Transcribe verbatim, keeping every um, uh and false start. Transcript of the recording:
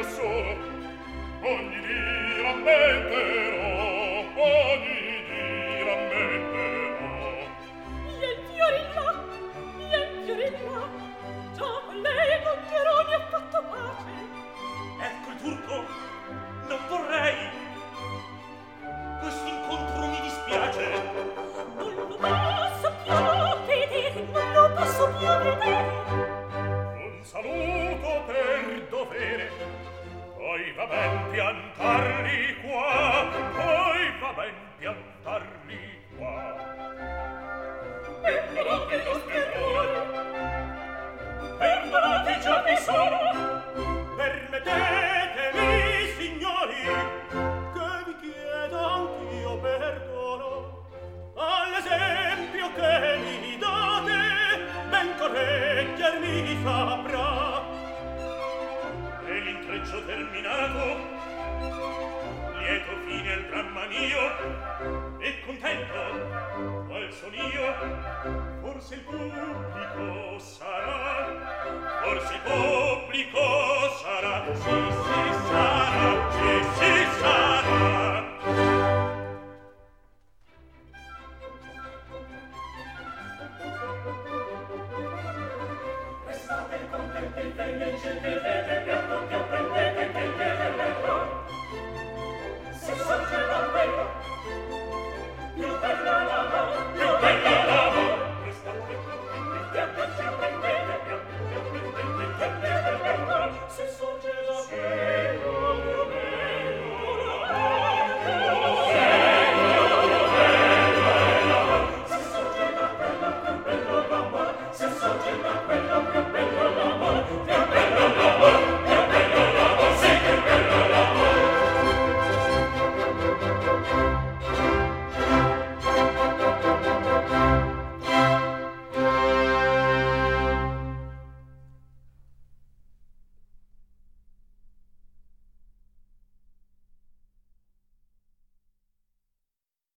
solo, ogni dì rammenterò, ogni dì rammenterò. Vieni Fiorilla, vieni Fiorilla, già con lei con Cheroni ha fatto pace. Ecco il turco, non vorrei. Questo incontro mi dispiace. Non lo posso più vedere, non lo posso più vedere. Un saluto per dovere, poi va ben piantarli qua, poi va ben piantarli qua. Perdonate lo sperone, Perdonate già vi sono. Permettetemi, signori, che vi chiedo anch'io perdono. All'esempio che mi date, ben correggermi saprà. E l'intreccio terminato, lieto fine al dramma mio, E contento, qual son io? forse il pubblico sarà. Forse il pubblico sarà, Sì, sì, sarà, sì, sì, sarà. restate contenti, felici, vivete, piano più prendete che viene l'errore. Se sorgerà quello, più bella la mano, più bella